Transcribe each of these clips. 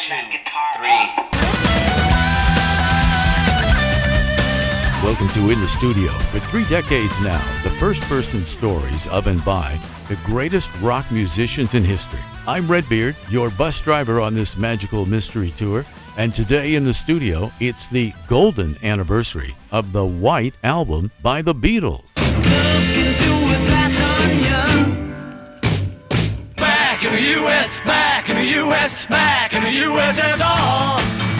Welcome to In the Studio. For 3 decades now, the first-person stories of and by the greatest rock musicians in history. I'm Redbeard, your bus driver on this magical mystery tour, and today in the studio, it's the golden anniversary of the White Album by the Beatles. Back in the U.S., back in the U.S., back in the USSR.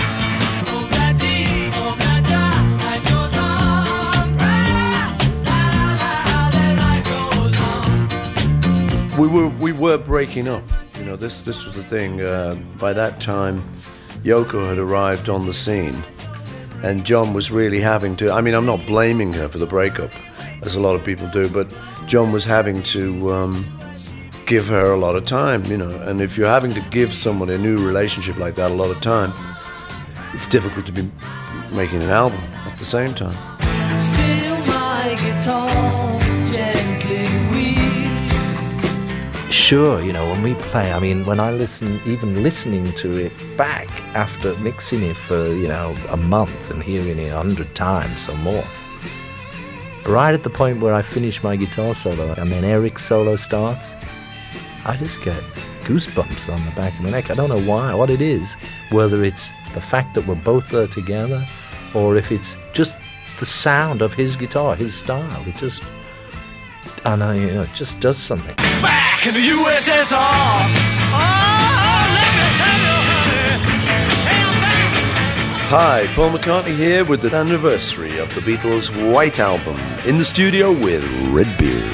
We were breaking up. You know, this was the thing. By that time, Yoko had arrived on the scene, and John was really having to. I mean, I'm not blaming her for the breakup, as a lot of people do, but John was having to give her a lot of time. You know, and if you're having to give someone a new relationship like that a lot of time, it's difficult to be making an album at the same time. Still my guitar gently weeps. Sure, you know, when we play, I mean, when I listen, even listening to it back after mixing it for, you know, a month and hearing it 100 times or more, right at the point where I finish my guitar solo and then Eric's solo starts, I just get goosebumps on the back of my neck. I don't know why, what it is, whether it's the fact that we're both there together or if it's just the sound of his guitar, his style. It just, I know, you know, it just does something. Back in the USSR. Oh, let me tell you, honey. Hey, I'm back. Hi, Paul McCartney here with the anniversary of the Beatles' White Album, in the studio with Redbeard.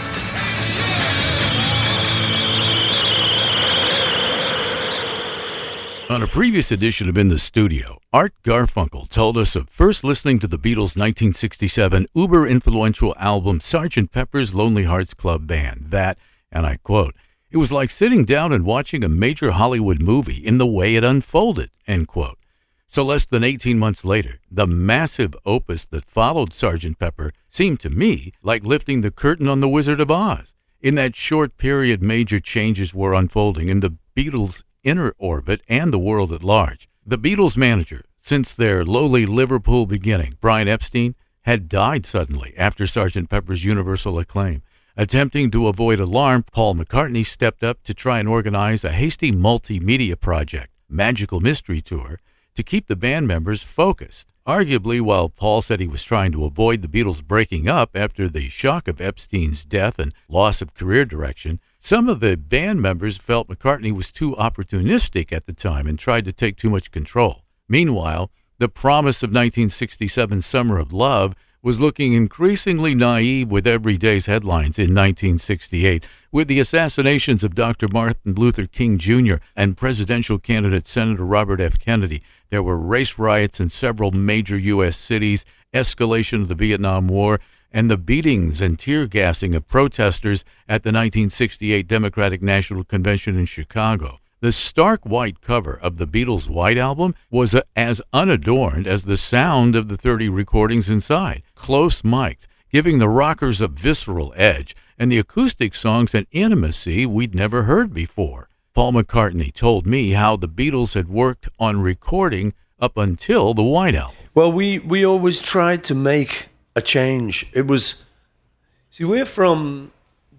On a previous edition of In the Studio, Art Garfunkel told us of first listening to the Beatles' 1967 uber-influential album Sgt. Pepper's Lonely Hearts Club Band that, and I quote, "It was like sitting down and watching a major Hollywood movie in the way it unfolded," end quote. So less than 18 months later, the massive opus that followed Sgt. Pepper seemed to me like lifting the curtain on The Wizard of Oz. In that short period, major changes were unfolding in the Beatles' inner orbit and the world at large. The Beatles' manager, since their lowly Liverpool beginning, Brian Epstein, had died suddenly after Sgt. Pepper's universal acclaim. Attempting to avoid alarm, Paul McCartney stepped up to try and organize a hasty multimedia project, Magical Mystery Tour, to keep the band members focused. Arguably, while Paul said he was trying to avoid the Beatles breaking up after the shock of Epstein's death and loss of career direction, some of the band members felt McCartney was too opportunistic at the time and tried to take too much control. Meanwhile, the promise of 1967's Summer of Love was looking increasingly naive with every day's headlines in 1968. With the assassinations of Dr. Martin Luther King Jr. and presidential candidate Senator Robert F. Kennedy, there were race riots in several major U.S. cities, escalation of the Vietnam War, and the beatings and tear gassing of protesters at the 1968 Democratic National Convention in Chicago. The stark white cover of the Beatles' White Album was as unadorned as the sound of the 30 recordings inside, close-mic'd, giving the rockers a visceral edge, and the acoustic songs an intimacy we'd never heard before. Paul McCartney told me how the Beatles had worked on recording up until the White Album. Well, we always tried to make a change. It was, see, we're from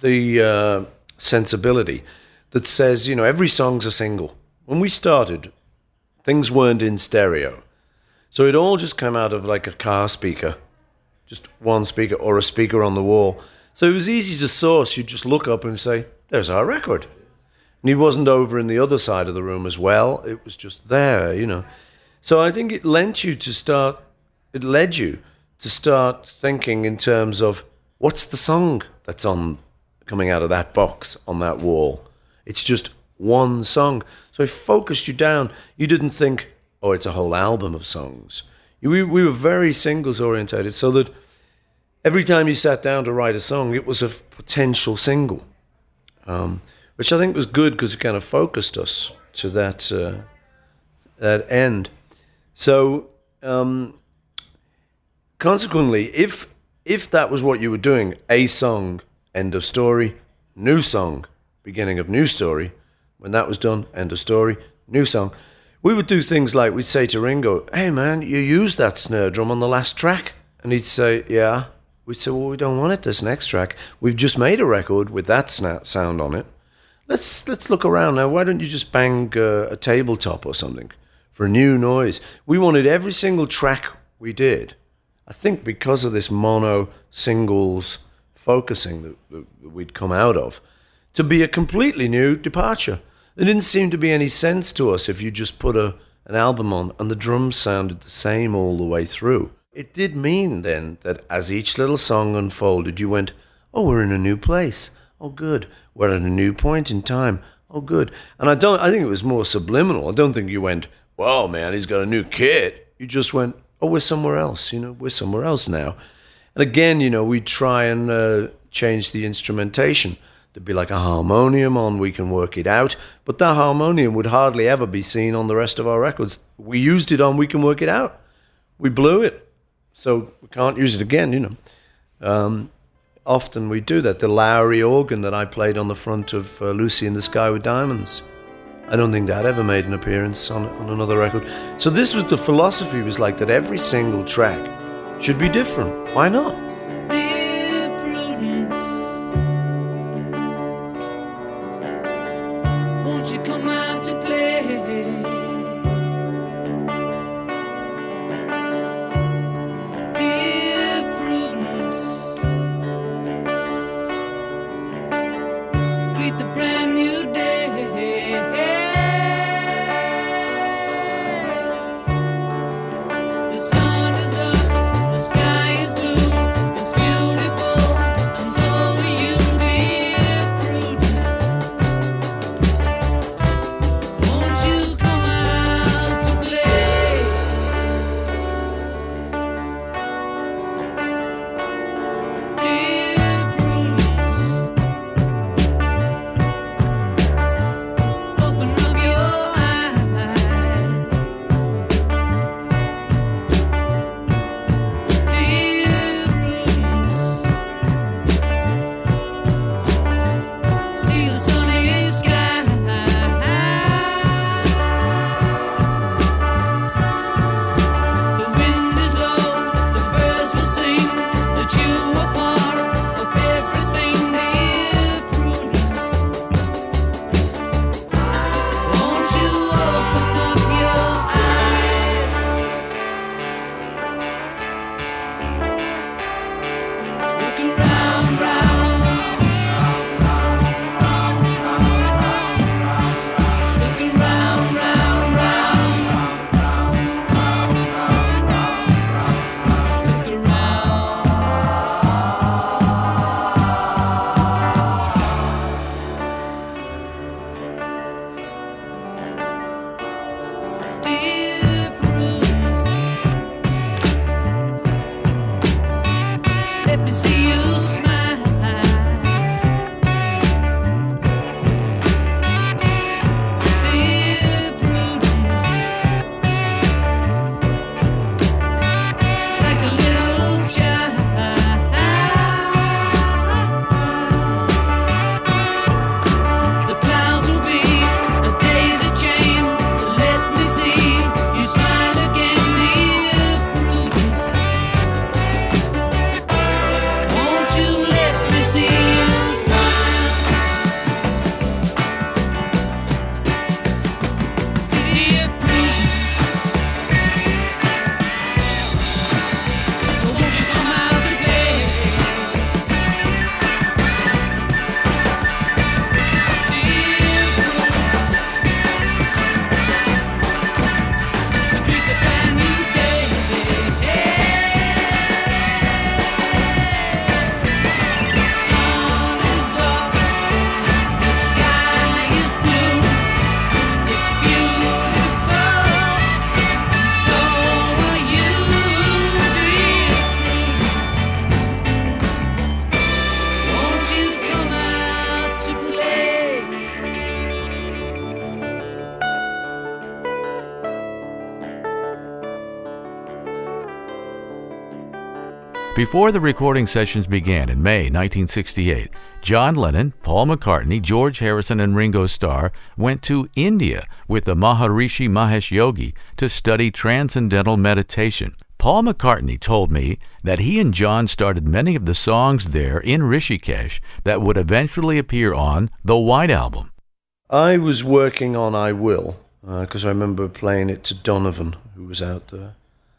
the sensibility that says, you know, every song's a single. When we started, things weren't in stereo. So it all just came out of like a car speaker, just one speaker or a speaker on the wall. So it was easy to source. You'd just look up and say, there's our record. And he wasn't over in the other side of the room as well. It was just there, you know. So I think it led you to start thinking in terms of what's the song that's coming out of that box on that wall. It's just one song. So it focused you down. You didn't think, oh, it's a whole album of songs. We were very singles orientated, so that every time you sat down to write a song, it was a potential single, which I think was good because it kind of focused us to that end. So consequently, if that was what you were doing, a song, end of story, new song, beginning of new story, when that was done, end of story, new song, We would do things like we'd say to Ringo, "Hey man, you used that snare drum on the last track." And he'd say, "Yeah." We'd say, "Well, we don't want it this next track. We've just made a record with that sound on it. Let's look around now. Why don't you just bang a tabletop or something for a new noise?" We wanted every single track we did, I think because of this mono singles focusing that we'd come out of, to be a completely new departure. There didn't seem to be any sense to us if you just put an album on and the drums sounded the same all the way through. It did mean then that as each little song unfolded, you went, "Oh, we're in a new place. Oh, good. We're at a new point in time. Oh, good." And I think it was more subliminal. I don't think you went, "Wow, man, he's got a new kit." You just went, "Oh, we're somewhere else. We're somewhere else now." And again, we'd try and change the instrumentation. There'd be like a harmonium on We Can Work It Out, but that harmonium would hardly ever be seen on the rest of our records. We used it on We Can Work It Out. We blew it, so we can't use it again, Often we do that. The Lowry organ that I played on the front of Lucy in the Sky with Diamonds, I don't think that ever made an appearance on another record. So this was the philosophy, was like that every single track should be different. Why not? Before the recording sessions began in May 1968, John Lennon, Paul McCartney, George Harrison, and Ringo Starr went to India with the Maharishi Mahesh Yogi to study transcendental meditation. Paul McCartney told me that he and John started many of the songs there in Rishikesh that would eventually appear on the White Album. I was working on I Will, because I remember playing it to Donovan, who was out there.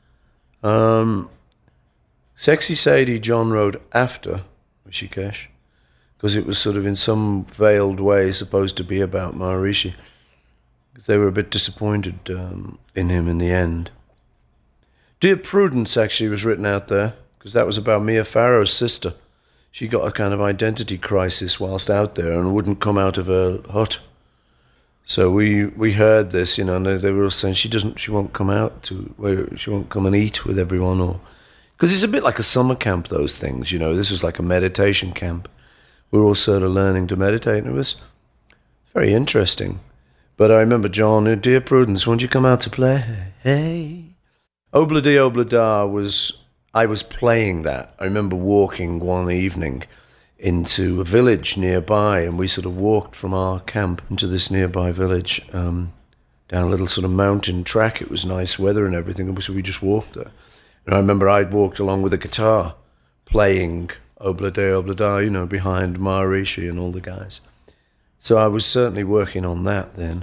Sexy Sadie John wrote after Rishikesh, because it was sort of in some veiled way supposed to be about Maharishi. They were a bit disappointed in him in the end. Dear Prudence actually was written out there, because that was about Mia Farrow's sister. She got a kind of identity crisis whilst out there and wouldn't come out of her hut. So we heard this, you know, and they were all saying she won't come out she won't come and eat with everyone, or because it's a bit like a summer camp, those things, you know. This was like a meditation camp. We were all sort of learning to meditate, and it was very interesting. But I remember John, Dear Prudence, won't you come out to play? Hey. Obladi Oblada I was playing that. I remember walking one evening into a village nearby, and we sort of walked from our camp into this nearby village, down a little sort of mountain track. It was nice weather and everything, and so we just walked there. And I remember I'd walked along with a guitar, playing Obladi Oblada, you know, behind Maharishi and all the guys. So I was certainly working on that then.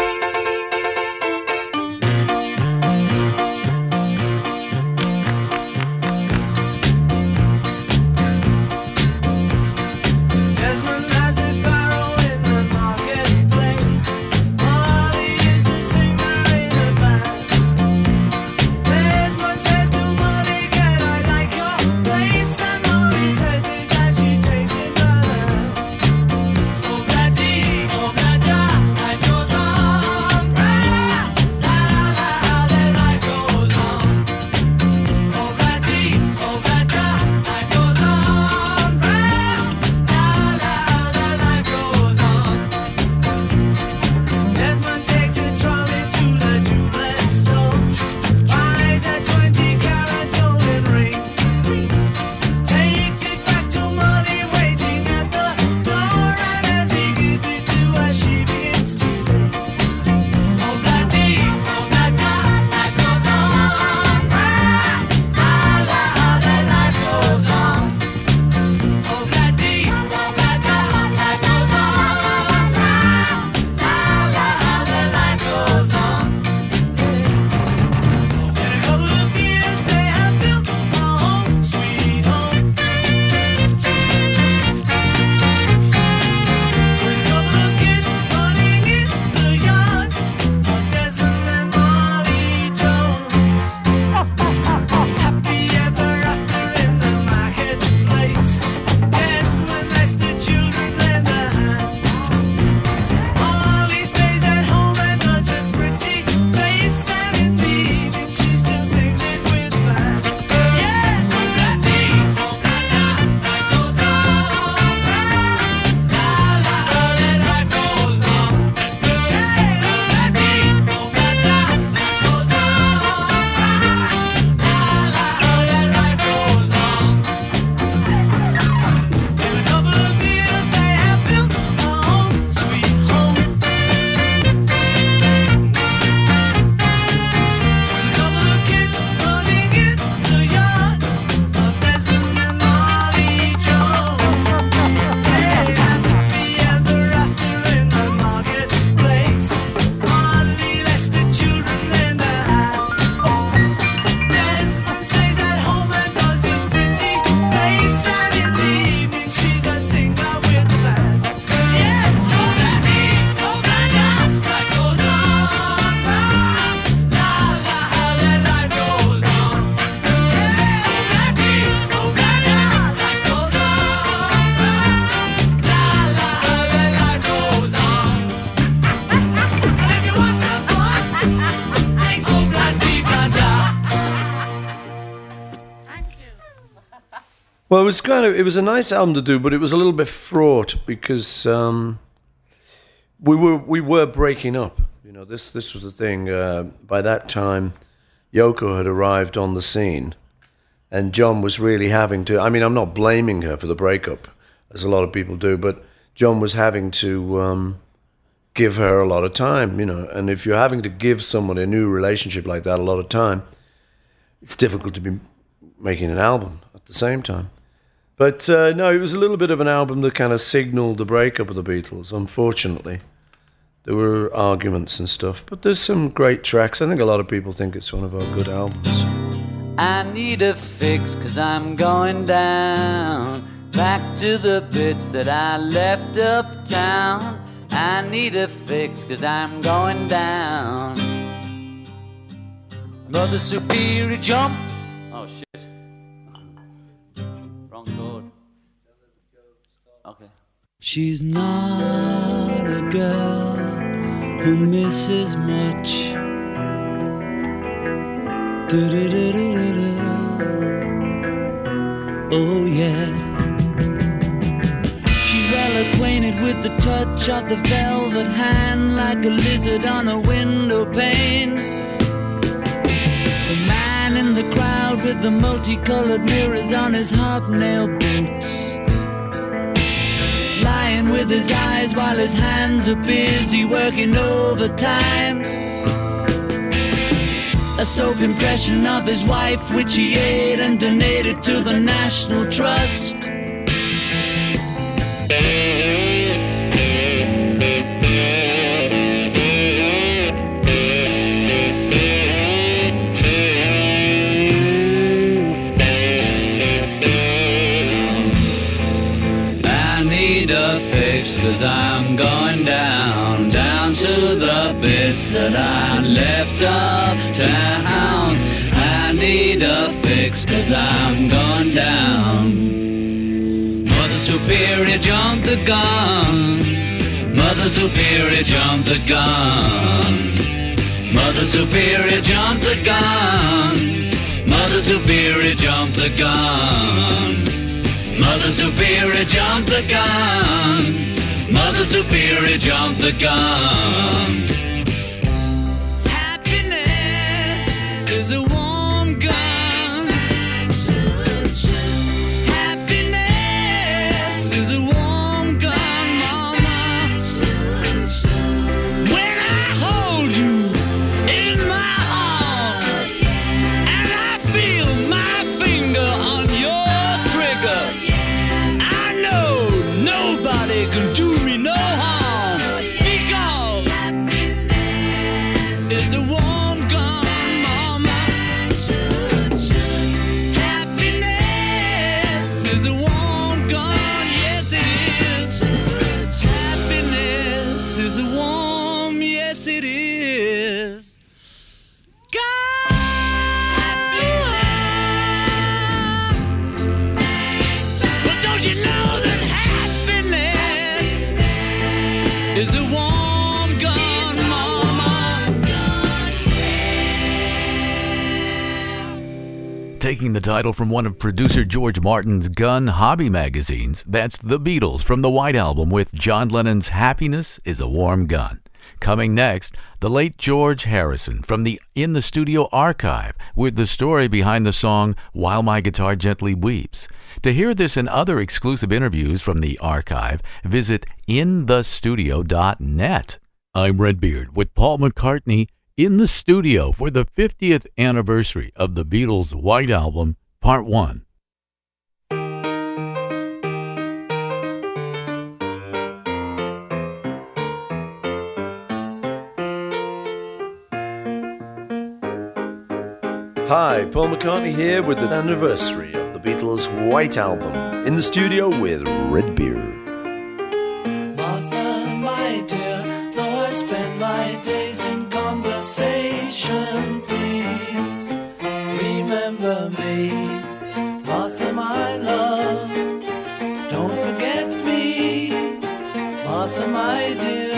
Well, it was a nice album to do, but it was a little bit fraught because we were breaking up. You know, this was the thing. By that time, Yoko had arrived on the scene, and John was really having to. I mean, I'm not blaming her for the breakup. as a lot of people do. But John was having to give her a lot of time, and if you're having to give someone a new relationship like that a lot of time, it's difficult to be making an album at the same time. But no, it was a little bit of an album that kind of signaled the breakup of the Beatles, unfortunately. There were arguments and stuff, but there's some great tracks. I think a lot of people think it's one of our good albums. I need a fix 'cause I'm going down, back to the bits that I left uptown. I need a fix 'cause I'm going down. Mother Superior jump. Oh shit. Wrong chord. Okay. She's not a girl who misses much. Do-do-do-do-do-do. Oh yeah. She's well acquainted with the touch of the velvet hand, like a lizard on a window pane. The man in the crowd with the multicolored mirrors on his hobnail boots, lying with his eyes while his hands are busy working overtime. A soap impression of his wife, which he ate and donated to the National Trust. I need a fix 'cause I'm going down, down to the bits that I left uptown. I need a fix 'cause I'm going down. Mother Superior jumped the gun. Mother Superior jumped the gun. Mother Superior jumped the gun. Mother Superior jumped the gun. Mother Superior jumped the gun. Mother Superior jumped the gun. Happiness is a warm gun. Happiness is a warm gun, mama. When I hold you in my arms and I feel my finger on your trigger, I know nobody can do me no harm, because it's a warm gun, mama. Happiness is a warm gun, yes it is. Happiness is a warm, yes it is. God. But don't you know that happiness is a warm gun, mama? Taking the title from one of producer George Martin's gun hobby magazines, that's The Beatles from the White Album with John Lennon's Happiness is a Warm Gun. Coming next, the late George Harrison from the In the Studio archive with the story behind the song While My Guitar Gently Weeps. To hear this and other exclusive interviews from the archive, visit inthestudio.net. I'm Redbeard with Paul McCartney in the studio for the 50th anniversary of the Beatles' White Album, Part 1. Hi, Paul McCartney here with the anniversary of the Beatles' White Album. In the studio with Redbeard. Martha, my dear, though I spend my days in conversation, please remember me. Martha, my love, don't forget me. Martha, my dear.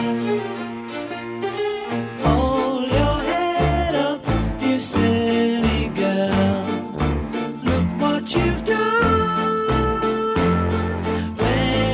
Hold your head up, you silly girl. Look what you've done. When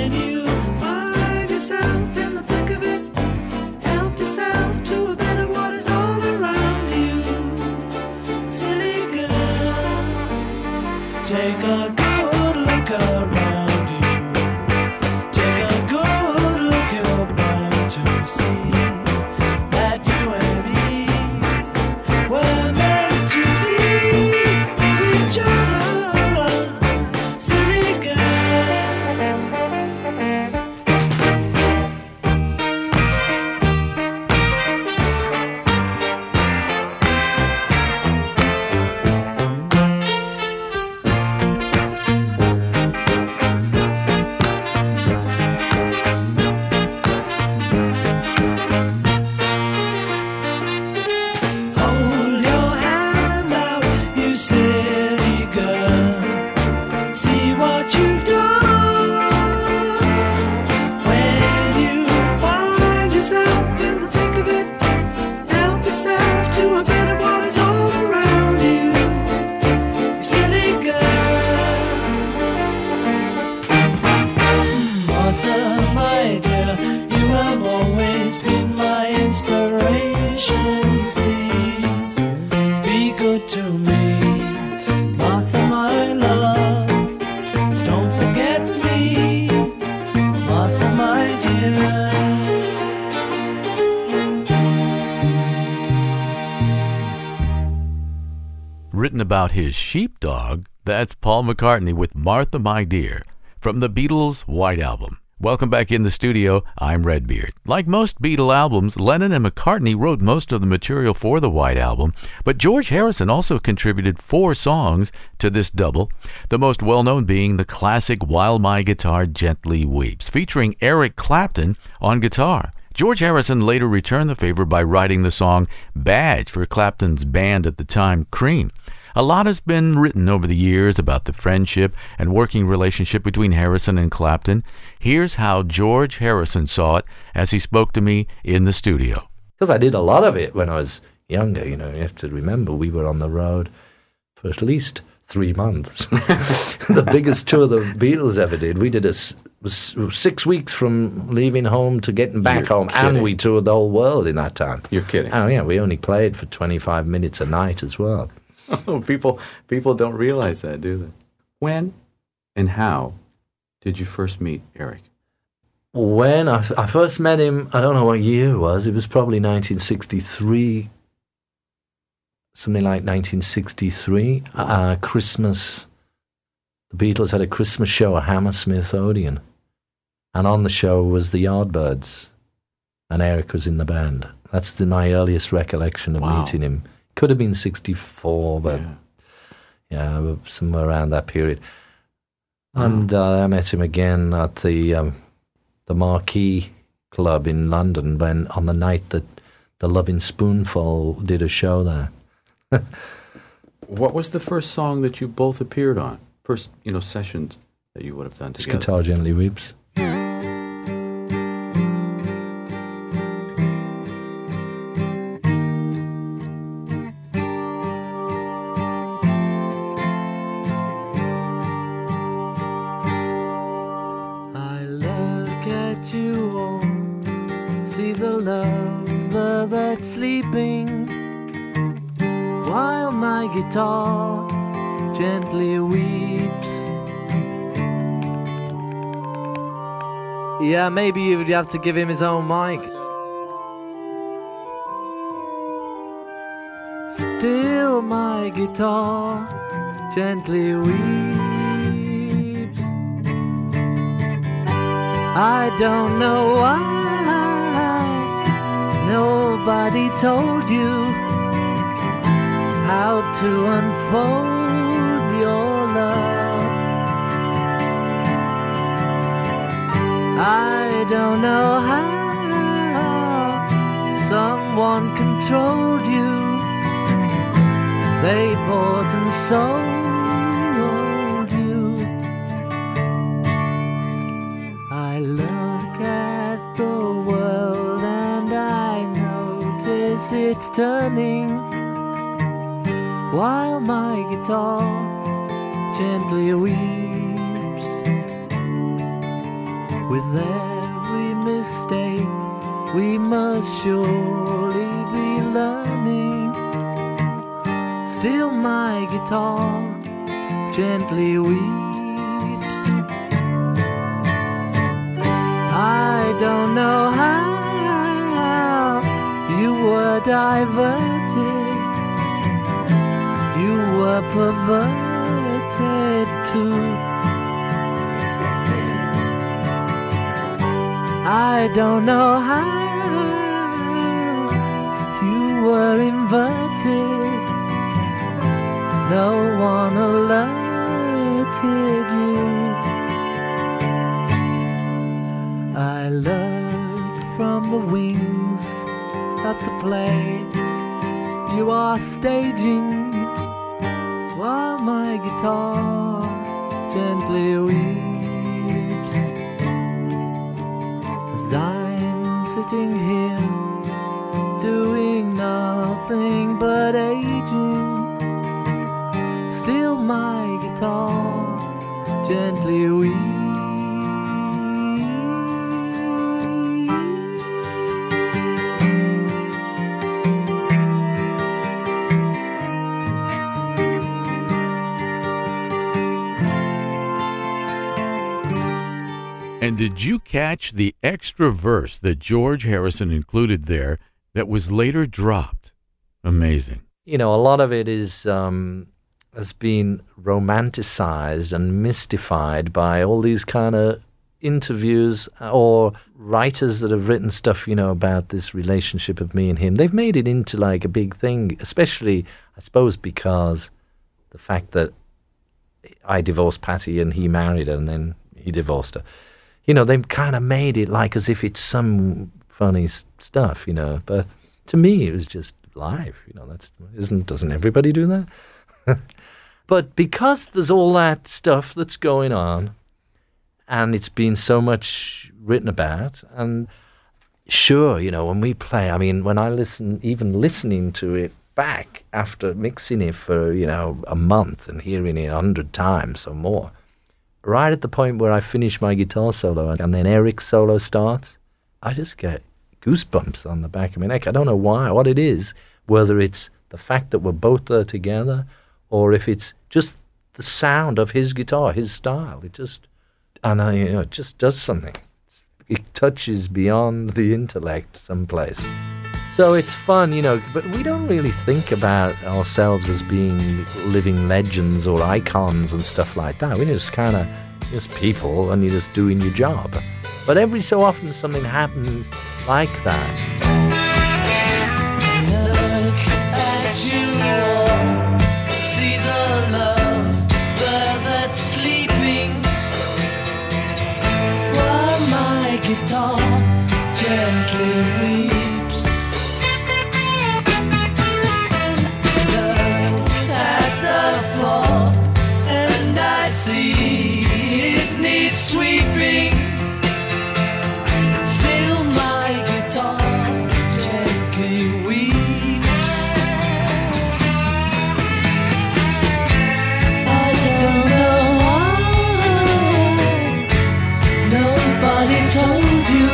written about his sheepdog. That's Paul McCartney with Martha, My Dear from the Beatles' White Album. Welcome back in the studio. I'm Redbeard. Like most Beatle albums, Lennon and McCartney wrote most of the material for the White Album, but George Harrison also contributed 4 songs to this double, the most well-known being the classic While My Guitar Gently Weeps, featuring Eric Clapton on guitar. George Harrison later returned the favor by writing the song Badge for Clapton's band at the time, Cream. A lot has been written over the years about the friendship and working relationship between Harrison and Clapton. Here's how George Harrison saw it as he spoke to me in the studio. Because I did a lot of it when I was younger, you have to remember we were on the road for at least 3 months. The biggest tour the Beatles ever did. We did was 6 weeks from leaving home to getting back home, and we toured the whole world in that time. You're kidding. Oh yeah, we only played for 25 minutes a night as well. Oh, people don't realize that, do they? When and how did you first meet Eric? When I first met him, I don't know what year it was. It was probably 1963, something like 1963. Christmas. The Beatles had a Christmas show at Hammersmith Odeon, and on the show was the Yardbirds, and Eric was in the band. That's my earliest recollection of meeting him. Could have been 64, but yeah, somewhere around that period. And I met him again at the Marquee Club in London on the night that the Loving Spoonful did a show there. What was the first song that you both appeared on? First, sessions that you would have done together? Guitar Gently Weeps. Sleeping while my guitar gently weeps. Yeah, maybe you'd have to give him his own mic. Still my guitar gently weeps. I don't know why nobody told you how to unfold your love. I don't know how someone controlled you. They bought and sold you. I look at the world and I notice it's turning while my guitar gently weeps. With every mistake we must surely be learning. Still my guitar gently weeps. I don't know how you were diverted, you were perverted too. I don't know how you were inverted, no one alerted you. I look from the wings at the play you are staging while my guitar gently weeps. As I'm sitting here doing nothing but aging, still my guitar gently weeps. And did you catch the extra verse that George Harrison included there that was later dropped? Amazing. You know, a lot of it is has been romanticized and mystified by all these kind of interviews or writers that have written stuff, about this relationship of me and him. They've made it into like a big thing, especially, I suppose, because the fact that I divorced Patty and he married her and then he divorced her. They've kind of made it like as if it's some funny stuff, But to me, it was just live, doesn't everybody do that? But because there's all that stuff that's going on, and it's been so much written about, and sure, when we play, when I listen, even listening to it back after mixing it for, a month and hearing it 100 times or more, right at the point where I finish my guitar solo and then Eric's solo starts, I just get goosebumps on the back of my neck. I don't know why, what it is, whether it's the fact that we're both there together or if it's just the sound of his guitar, his style. It just does something. It touches beyond the intellect someplace. So it's fun, but we don't really think about ourselves as being living legends or icons and stuff like that. We're just kind of just people and you're just doing your job. But every so often something happens like that. Look at you all, see the love that's sleeping, while my guitar gently weeps. Look at the floor and I see it needs sweeping. Still my guitar gently weeps. I don't know why nobody told you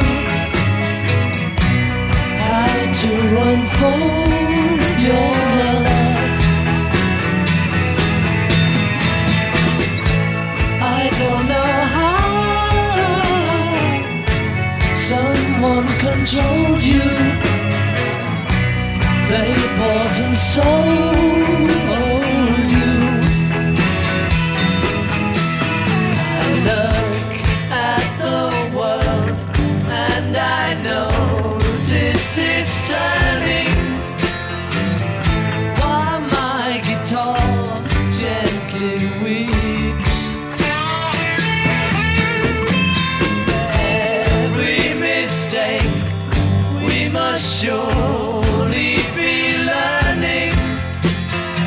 how to unfold your love. I don't know how someone controlled you. They bought and sold you. I look at the world and I notice it's turning, while my guitar gently weeps. Every mistake we must surely be learning.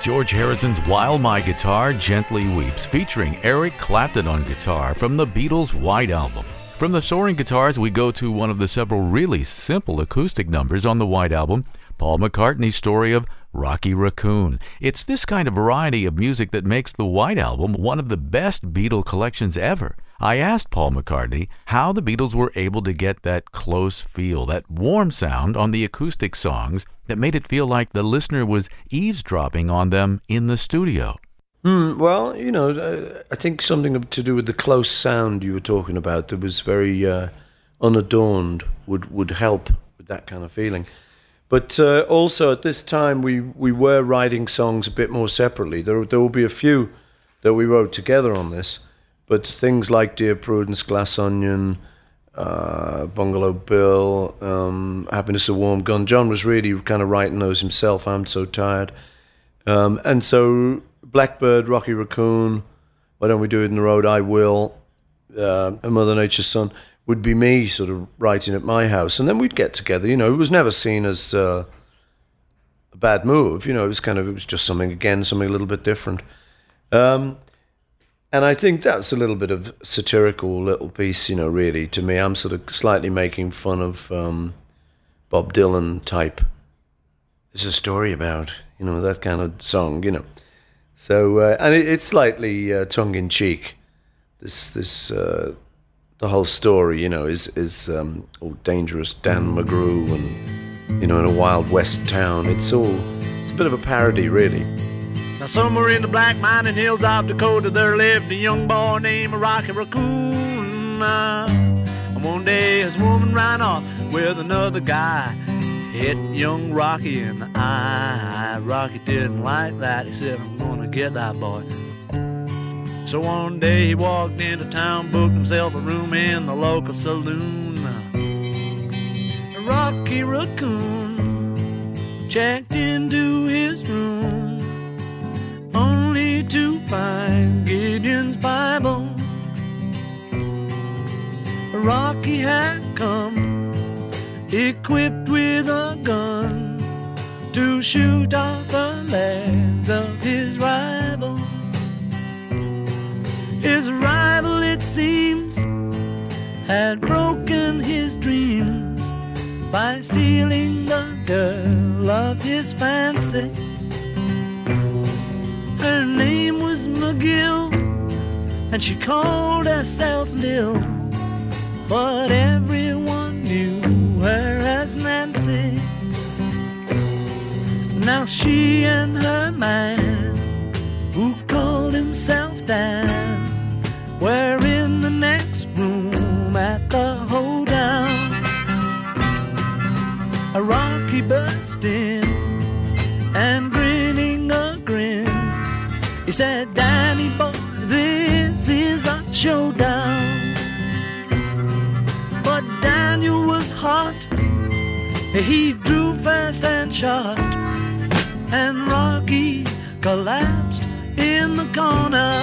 George Harrison's While My Guitar Gently Weeps, featuring Eric Clapton on guitar from the Beatles' White Album. From the soaring guitars, we go to one of the several really simple acoustic numbers on the White Album, Paul McCartney's story of Rocky Raccoon. It's this kind of variety of music that makes the White Album one of the best Beatle collections ever. I asked Paul McCartney how the Beatles were able to get that close feel, that warm sound on the acoustic songs that made it feel like the listener was eavesdropping on them in the studio. Well, you know, I think something to do with the close sound you were talking about that was very unadorned would help with that kind of feeling. But also at this time we were writing songs a bit more separately. There will be a few that we wrote together on this, but things like Dear Prudence, Glass Onion, Bungalow Bill, Happiness a Warm Gun. John was really kind of writing those himself. I'm So Tired. And so Blackbird, Rocky Raccoon, Why Don't We Do It in the Road, I Will, and Mother Nature's Son would be me sort of writing at my house. And then we'd get together. You know, it was never seen as a bad move. You know, it was just something a little bit different. And I think that's a little bit of satirical little piece, you know, really, to me. I'm sort of slightly making fun of Bob Dylan type. There's a story about, you know, that kind of song, you know. So, and it's slightly tongue-in-cheek. The whole story, you know, is dangerous Dan McGrew and, you know, in a Wild West town. It's a bit of a parody, really. Now somewhere in the black mining hills of Dakota there lived a young boy named Rocky Raccoon. And one day his woman ran off with another guy, hit young Rocky in the eye. Rocky didn't like that. He said, I'm gonna get that boy. So one day he walked into town, booked himself a room in the local saloon. Rocky Raccoon checked into his room, only to find Gideon's Bible. Rocky had come equipped with a gun to shoot off the legs of his rival. His rival, it seems, had broken his dreams by stealing the girl of his fancy. Her name was McGill, and she called herself Lil, but everyone knew her as Nancy. Now she and her man, who called himself Dan, were in the next room at the hoedown. A Rocky burst in, and grinning a grin, he said, Danny boy, this is a showdown. But Daniel was hot, he drew fast and shot, and Rocky collapsed in the corner.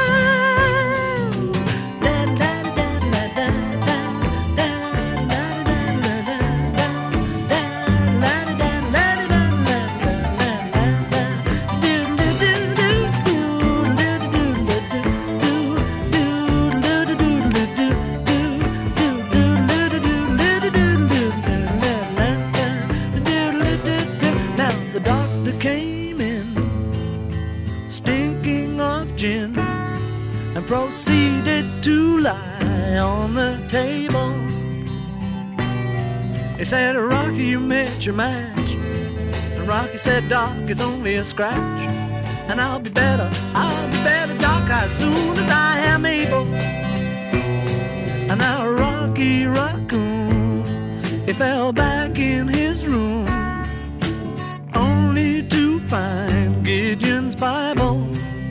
Proceeded to lie on the table. He said, Rocky, you met your match. And Rocky said, Doc, it's only a scratch. And I'll be better, Doc, as soon as I am able. And now Rocky Raccoon, he fell back in his room, only to find Gideon's Bible.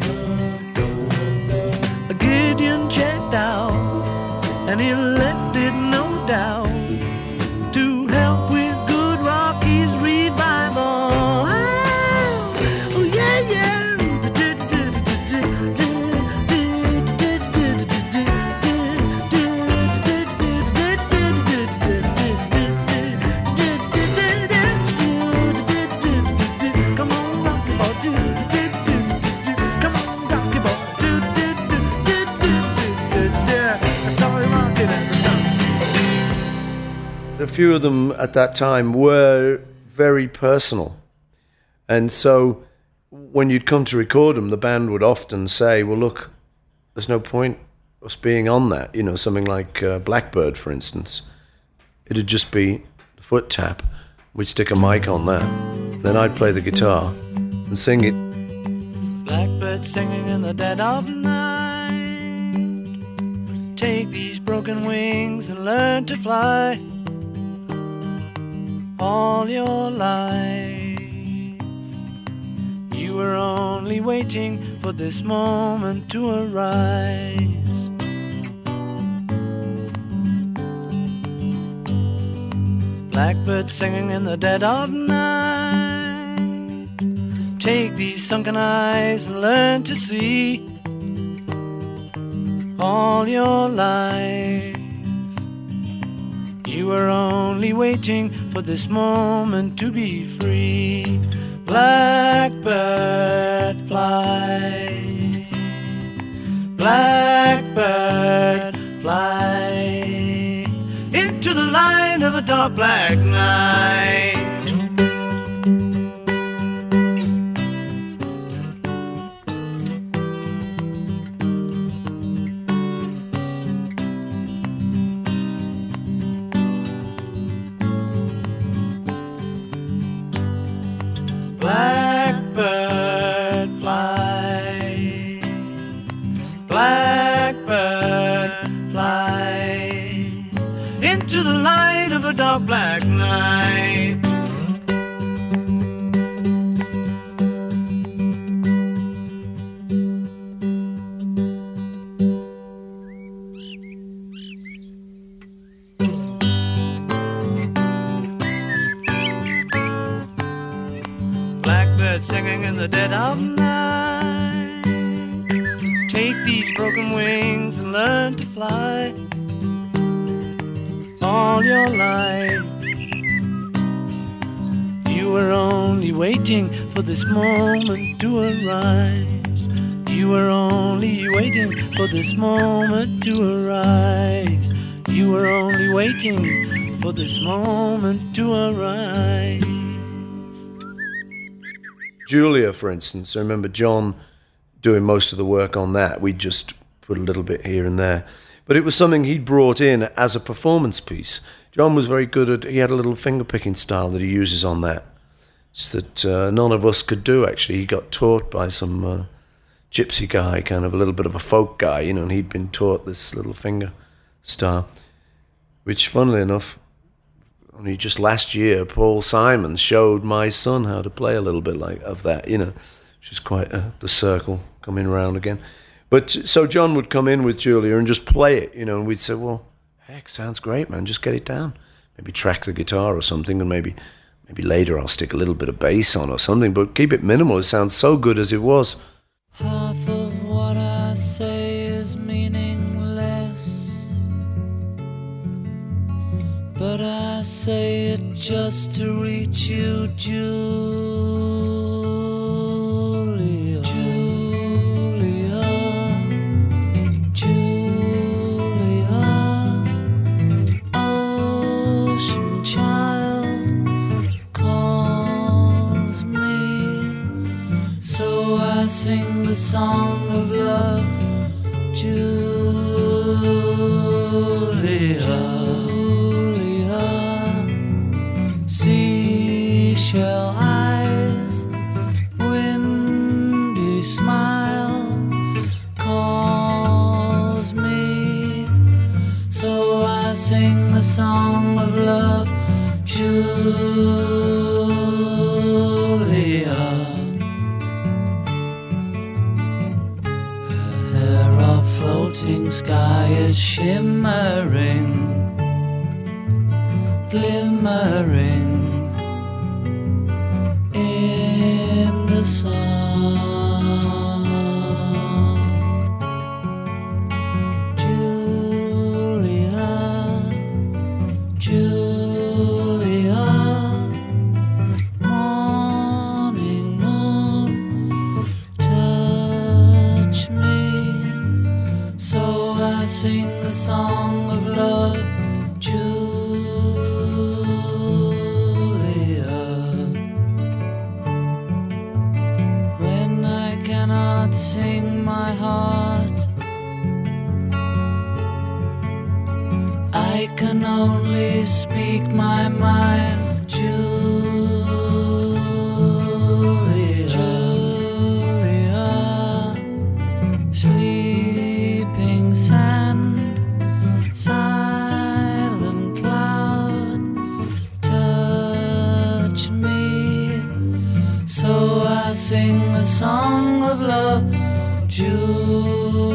Gideon checked out, and he left it, no doubt, to help with good Rocky's revival. Oh yeah, yeah. Come on, Rocky boy, a few of them at that time were very personal. And so when you'd come to record them, the band would often say, well, look, there's no point us being on that. You know, something like Blackbird, for instance. It'd just be the foot tap. We'd stick a mic on that. Then I'd play the guitar and sing it. Blackbird singing in the dead of night. Take these broken wings and learn to fly. All your life you were only waiting for this moment to arise. Blackbird singing in the dead of night. Take these sunken eyes and learn to see. All your life you were only waiting for this moment to be free. Blackbird fly, blackbird fly into the light of a dark black night. Blackbird fly, blackbird fly into the light of a dark black night. Blackbird singing in the dead of night. Take these broken wings and learn to fly. All your life you were only waiting for this moment to arise. You were only waiting for this moment to arise. You were only waiting for this moment to arise. Julia, for instance, I remember John doing most of the work on that. We'd just put a little bit here and there. But it was something he'd brought in as a performance piece. John was very good at, he had a little finger-picking style that he uses on that. It's that none of us could do, actually. He got taught by some gypsy guy, kind of a little bit of a folk guy, you know, and he'd been taught this little finger style, which, funnily enough, only just last year, Paul Simon showed my son how to play a little bit like of that, you know, which is quite the circle coming around again. But so John would come in with Julia and just play it, you know, and we'd say, well, heck, sounds great, man, just get it down. Maybe track the guitar or something, and maybe later I'll stick a little bit of bass on or something, but keep it minimal. It sounds so good as it was. Half of what I say is meaningless, but I say it just to reach you, Julia. Julia, Julia, ocean child calls me, so I sing the song of love, Julia. Seashell eyes, windy smile calls me, so I sing the song of love, Julia. Her hair of floating sky is shimmering, glimmering in the sun. Julia, Julia, morning moon, touch me, so I sing the song of love, Julia. I can only speak my mind, Julia, sleeping sand, silent cloud, touch me, so I sing a song of love, Julia.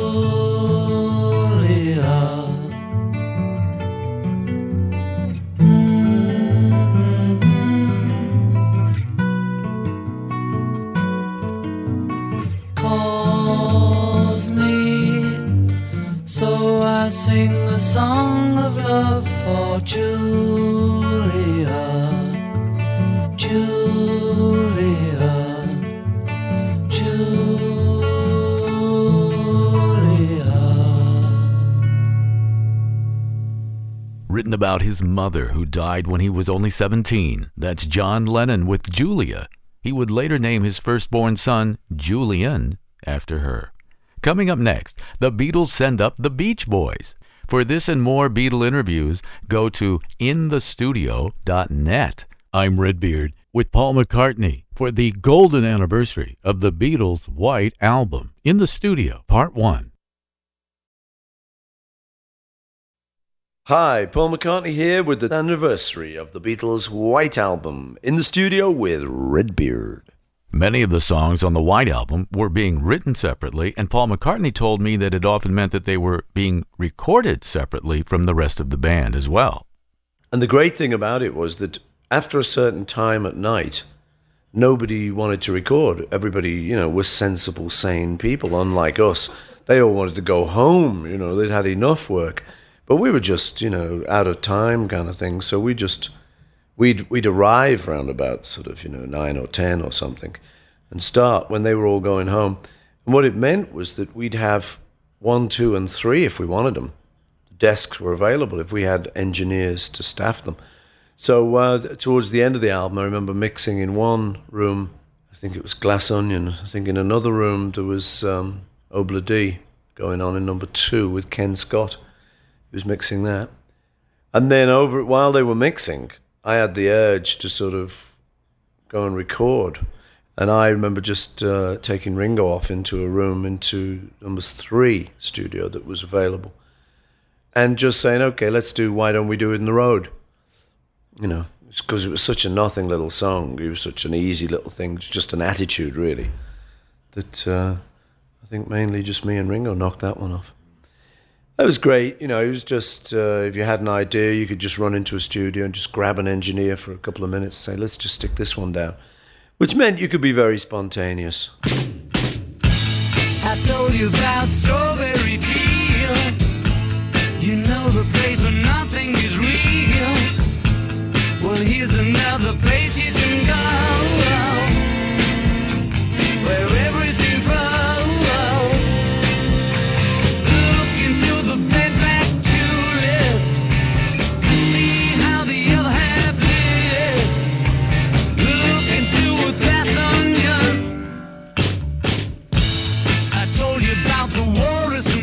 Calls me, so I sing a song of love for Julia, Julia, Julia. Written about his mother, who died when he was only 17. That's John Lennon with Julia. He would later name his firstborn son Julian after her. Coming up next, the Beatles send up the Beach Boys. For this and more Beatle interviews, go to inthestudio.net. I'm Redbeard with Paul McCartney for the golden anniversary of the Beatles' White Album. In the Studio, Part 1. Hi, Paul McCartney here with the anniversary of the Beatles' White Album. In the studio with Redbeard. Many of the songs on the White Album were being written separately, and Paul McCartney told me that it often meant that they were being recorded separately from the rest of the band as well. And the great thing about it was that after a certain time at night, nobody wanted to record. Everybody, was sensible, sane people, unlike us. They all wanted to go home, they'd had enough work. But we were just, out of time kind of thing. So we'd arrive round about sort of, 9 or 10 or something and start when they were all going home. And what it meant was that we'd have 1, 2, and 3 if we wanted them. The desks were available if we had engineers to staff them. So towards the end of the album, I remember mixing in one room, I think it was Glass Onion. I think in another room there was Obla D going on in number 2 with Ken Scott. He was mixing that. And then while they were mixing, I had the urge to sort of go and record. And I remember just taking Ringo off into a room, into number 3 studio that was available. And just saying, okay, why don't we do it in the road? Because it was such a nothing little song. It was such an easy little thing. It was just an attitude, really, that I think mainly just me and Ringo knocked that one off. That was great. It was just, if you had an idea, you could just run into a studio and just grab an engineer for a couple of minutes and say, let's just stick this one down. Which meant you could be very spontaneous. I told you about strawberry fields. You know the place where nothing is real. Well, here's another place you can go, where everything flows. Looking through the bed-back tulips to see how the other half lives. Looking through a glass onion. I told you about the water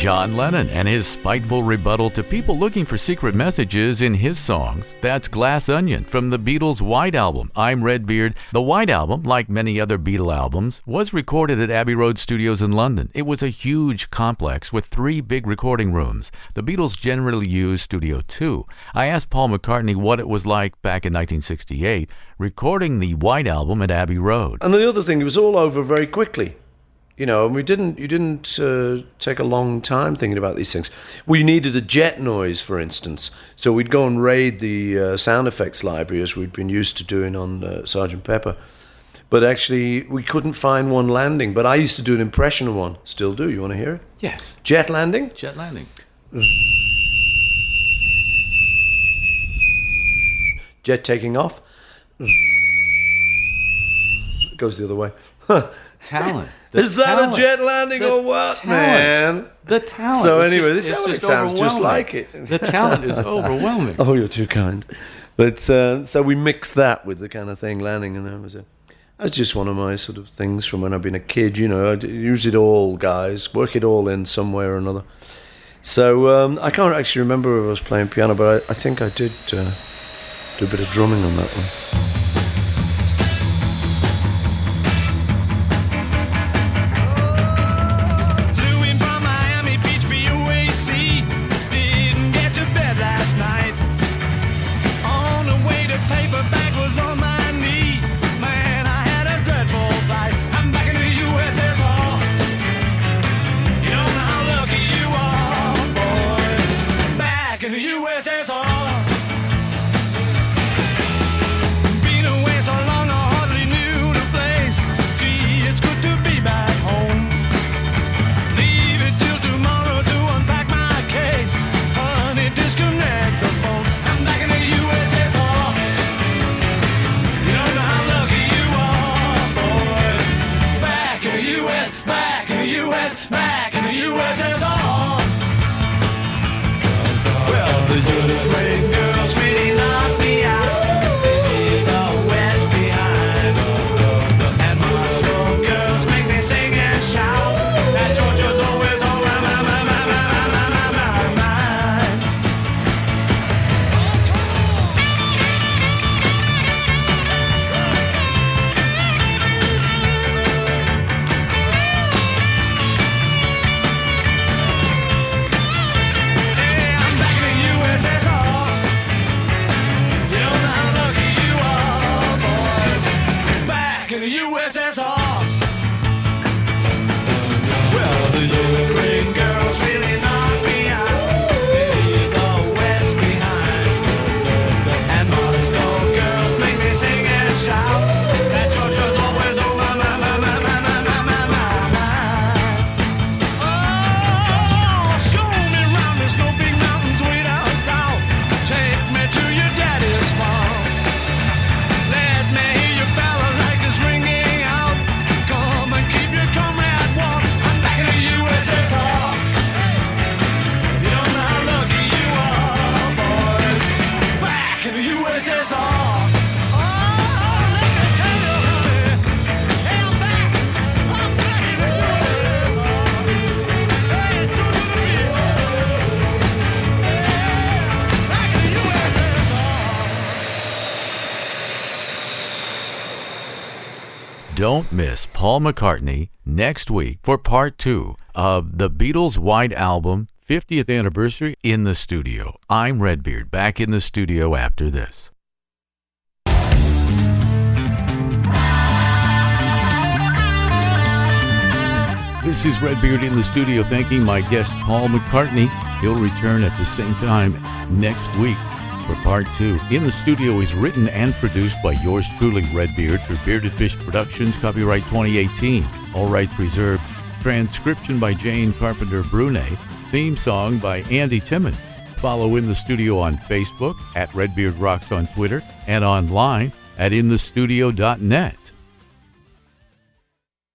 John Lennon and his spiteful rebuttal to people looking for secret messages in his songs. That's Glass Onion from the Beatles' White Album, I'm Redbeard. The White Album, like many other Beatle albums, was recorded at Abbey Road Studios in London. It was a huge complex with 3 big recording rooms. The Beatles generally used Studio 2. I asked Paul McCartney what it was like back in 1968, recording the White Album at Abbey Road. And the other thing, it was all over very quickly. You know, and you didn't take a long time thinking about these things. We needed a jet noise, for instance, so we'd go and raid the sound effects library as we'd been used to doing on Sgt. Pepper. But actually, we couldn't find one landing. But I used to do an impression of one. Still do. You want to hear it? Yes. Jet landing? Jet landing. Jet taking off? It goes the other way. Huh. Talent. Is that a jet landing or what, man? The talent. So anyway, this sounds just like it. The talent is overwhelming. Oh, you're too kind. But so we mixed that with the kind of thing landing, and that was just one of my sort of things from when I've been a kid. You know, I'd use it all, guys, work it all in some way or another. So I can't actually remember if I was playing piano, but I think I did do a bit of drumming on that one. Don't miss Paul McCartney next week for part 2 of the Beatles' White Album 50th anniversary in the studio. I'm Redbeard, back in the studio after this. This is Redbeard in the studio, thanking my guest Paul McCartney. He'll return at the same time next week for part 2. In the Studio is written and produced by yours truly, Redbeard, for Bearded Fish Productions, copyright 2018. All rights reserved. Transcription by Jane Carpenter Brunet. Theme song by Andy Timmons. Follow In the Studio on Facebook, at Redbeard Rocks on Twitter, and online at inthestudio.net.